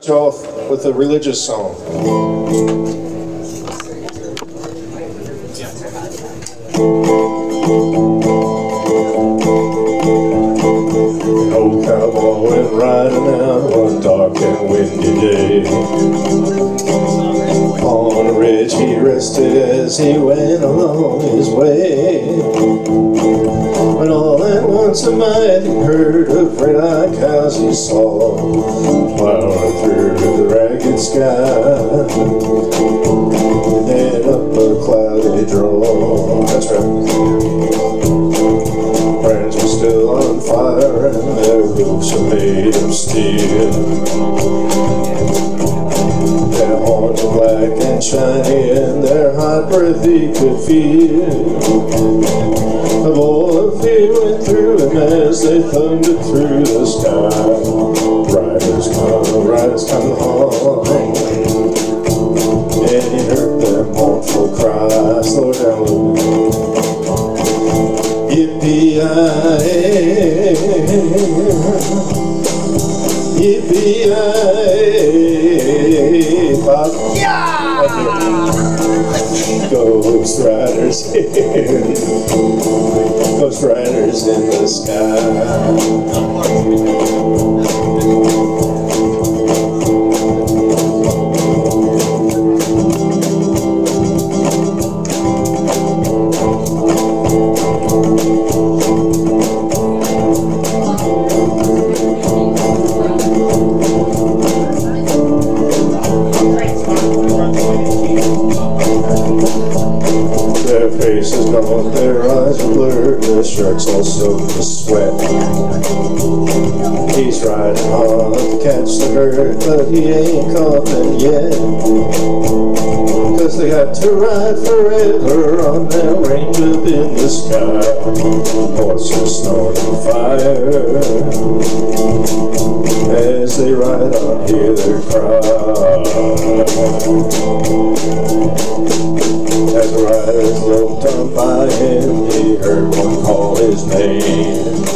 Off with a religious song. The old cowboy went riding out one dark and windy day. On a ridge he rested as he went along his way. When all at once a mighty herd of red-eyed cows he saw plowing through the ragged sky and up a cloudy draw. That's right. Brands were still on fire and their roofs were made of steel. Their horns were black and shiny and their hot breath he could feel. A bolt of fear went through him as they thundered through the sky. Riders come home. And he heard their mournful cry. Slow it down a little bit. Yippee-yi-yi, yippee-yi-yi, Bob. Yeah! Ghost riders in, ghost riders in the sky. Their faces gone, their eyes are blurred, their shirts all soaked with sweat. He's riding hard to catch the herd, but he ain't coming yet. 'Cause they got to ride forever on that range up in the sky. Horses snorting fire as they ride on, hear their cry. As the riders loped on by him, he heard one call his name.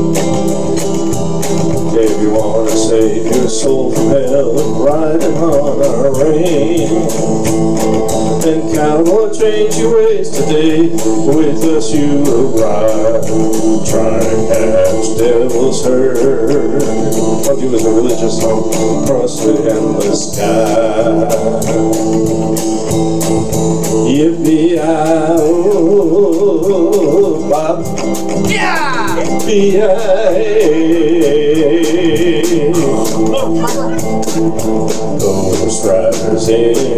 If you want to save your soul from hell, riding on our range, then cowboy, change your ways today. With us you will ride, try to catch devil's herd. I'll do with a religious song across the endless sky. Yippee-yi-yi, Bob. Yeah! Yippee-yi-yi. Ghost riders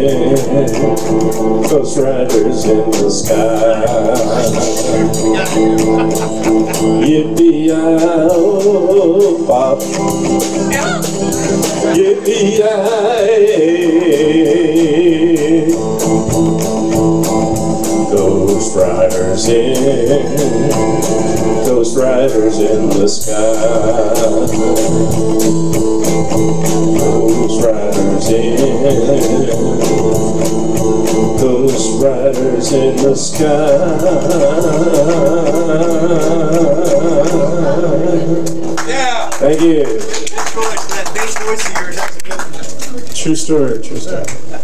in the sky. Yippee-yi-yi, Bob. Yippee-yi-yi. Ghost riders in the sky. Ghost riders in the sky. Yeah. Thank you. That bass voice of yours, that's a good one. True story, true story.